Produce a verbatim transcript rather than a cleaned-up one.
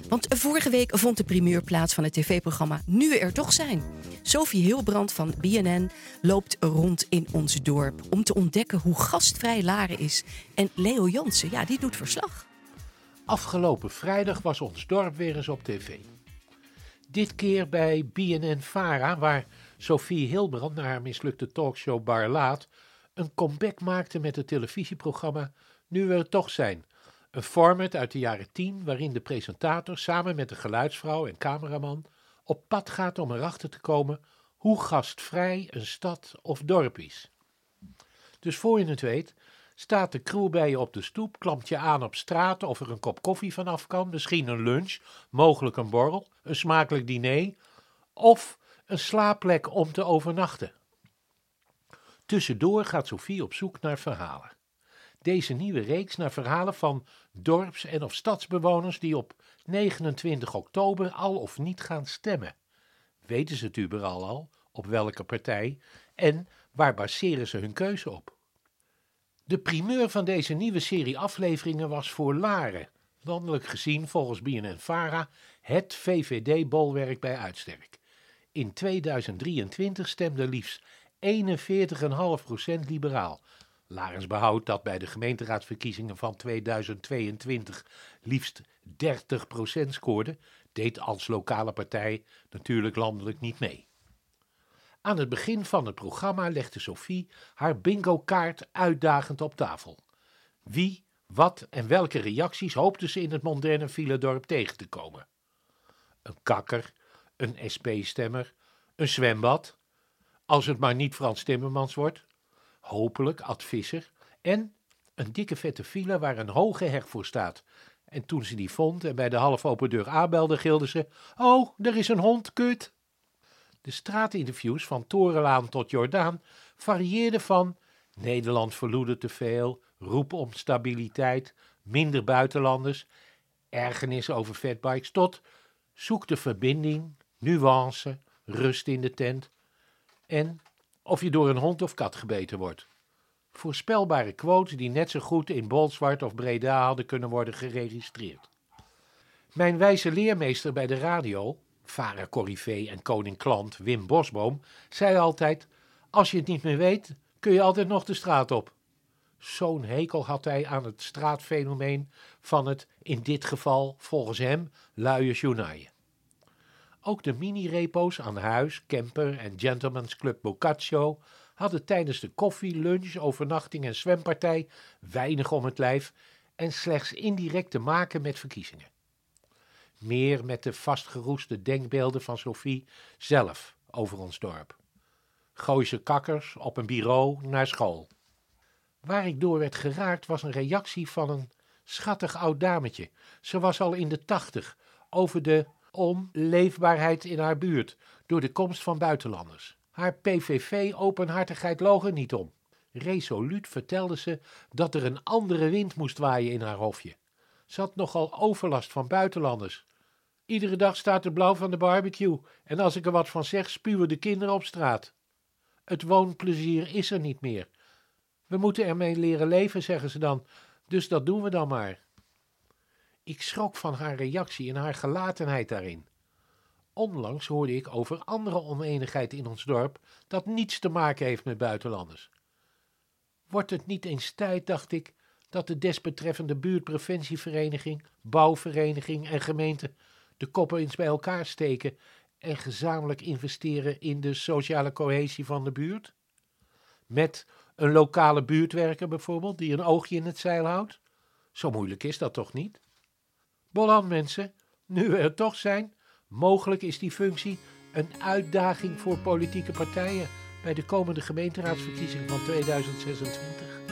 Want vorige week vond de primeur plaats van het tv-programma Nu We Er Toch Zijn. Sophie Hilbrand van B N N loopt rond in ons dorp om te ontdekken hoe gastvrij Laren is. En Leo Jansen, ja, die doet verslag. Afgelopen vrijdag was ons dorp weer eens op tv. Dit keer bij B N N-Vara, waar Sophie Hilbrand na haar mislukte talkshow Bar Laat een comeback maakte met het televisieprogramma Nu We Er Toch Zijn. Een format uit de jaren tien waarin de presentator samen met de geluidsvrouw en cameraman op pad gaat om erachter te komen hoe gastvrij een stad of dorp is. Dus voor je het weet staat de crew bij je op de stoep, klampt je aan op straat of er een kop koffie vanaf kan, misschien een lunch, mogelijk een borrel, een smakelijk diner of een slaapplek om te overnachten. Tussendoor gaat Sophie op zoek naar verhalen. Deze nieuwe reeks naar verhalen van dorps- en of stadsbewoners die op negenentwintig oktober al of niet gaan stemmen. Weten ze het überhaupt al, op welke partij en waar baseren ze hun keuze op? De primeur van deze nieuwe serie afleveringen was voor Laren, landelijk gezien volgens B N N-Vara het V V D-bolwerk bij uitstek. In tweeduizend drieëntwintig stemde liefst eenenveertig komma vijf procent liberaal. Larens behoudt dat bij de gemeenteraadsverkiezingen van tweeduizend tweeëntwintig liefst dertig procent scoorde, deed als lokale partij natuurlijk landelijk niet mee. Aan het begin van het programma legde Sophie haar bingo-kaart uitdagend op tafel. Wie, wat en welke reacties hoopte ze in het moderne Villedorp tegen te komen? Een kakker, een S P-stemmer, een zwembad, als het maar niet Frans Timmermans wordt, hopelijk Ad Visser en een dikke vette file waar een hoge heg voor staat. En toen ze die vond en bij de half open deur aanbelde, gilde ze: "Oh, er is een hond, kut!" De straatinterviews van Torenlaan tot Jordaan varieerden van Nederland verloedert te veel, roep om stabiliteit, minder buitenlanders, ergernis over fatbikes, tot zoek de verbinding, nuance, rust in de tent en of je door een hond of kat gebeten wordt. Voorspelbare quotes die net zo goed in Bolsward of Breda hadden kunnen worden geregistreerd. Mijn wijze leermeester bij de radio, Vara-corrivee en koning-klant Wim Bosboom, zei altijd: als je het niet meer weet, kun je altijd nog de straat op. Zo'n hekel had hij aan het straatfenomeen van het, in dit geval, volgens hem, luie journaaien. Ook de mini-repo's aan huis, camper en Gentleman's Club Boccaccio hadden tijdens de koffie, lunch, overnachting en zwempartij weinig om het lijf en slechts indirect te maken met verkiezingen. Meer met de vastgeroeste denkbeelden van Sophie zelf over ons dorp. Gooise kakkers op een bureau naar school. Waar ik door werd geraakt was een reactie van een schattig oud dametje. Ze was al in de tachtig, over de onleefbaarheid in haar buurt door de komst van buitenlanders. Haar P V V-openhartigheid loog er niet om. Resoluut vertelde ze dat er een andere wind moest waaien in haar hofje. Ze had nogal overlast van buitenlanders. Iedere dag staat er blauw van de barbecue en als ik er wat van zeg, spuwen de kinderen op straat. Het woonplezier is er niet meer. We moeten ermee leren leven, zeggen ze dan, dus dat doen we dan maar. Ik schrok van haar reactie en haar gelatenheid daarin. Onlangs hoorde ik over andere oneenigheid in ons dorp dat niets te maken heeft met buitenlanders. Wordt het niet eens tijd, dacht ik, dat de desbetreffende buurtpreventievereniging, bouwvereniging en gemeente de koppen eens bij elkaar steken en gezamenlijk investeren in de sociale cohesie van de buurt? Met een lokale buurtwerker bijvoorbeeld, die een oogje in het zeil houdt? Zo moeilijk is dat toch niet? Bolan mensen, nu we er toch zijn, mogelijk is die functie een uitdaging voor politieke partijen bij de komende gemeenteraadsverkiezing van tweeduizend zesentwintig.